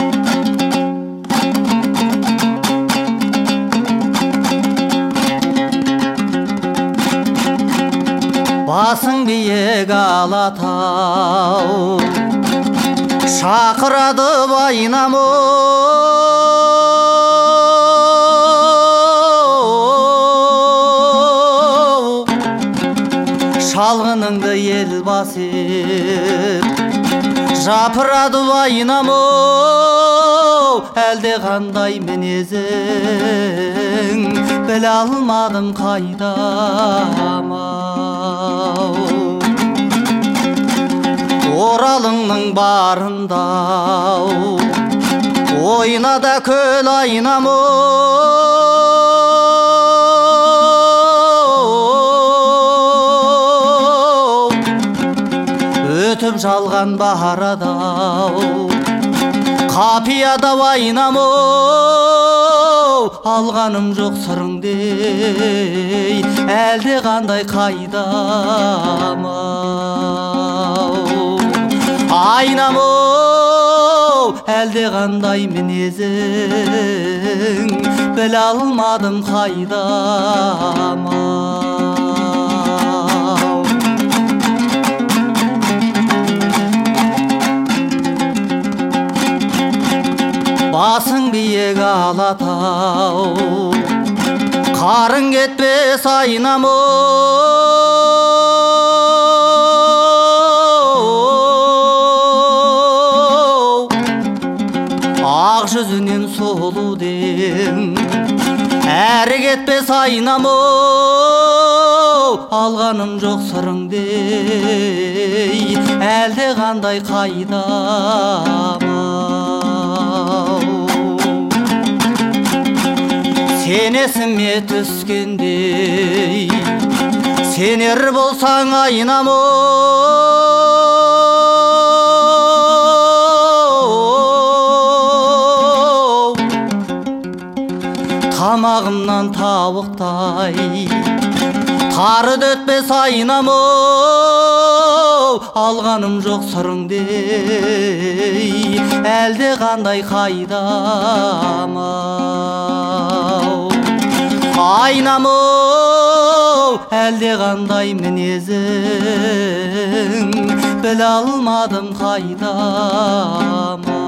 Басың биік Алатау, шақырады байнам шалғыныңды ел басып жапырады байнам әлде қандай мінезің біле алмадым қайдам оралыңның барында ойна да көл айнам өтіп жалған барады қапияда айнам алғаным жоқ сырыңдей әлде қандай қайдам айнам әлде қандай мінезің біле алмадым қайдам басың биік Алатау, қарың кетпес айнам ақ жүзінен сұлу дең әрі кетпес айнам алғаным жоқ сырыңдей әлде қандай қайдам сенесің ме түскендей сенер болсаң айнам тамағымнан тауықтай тары өтпес айнам алғаным жоқ сырыңдей әлде қандай қайдам айнам әлде қандай мінезің біле алмадым қайдам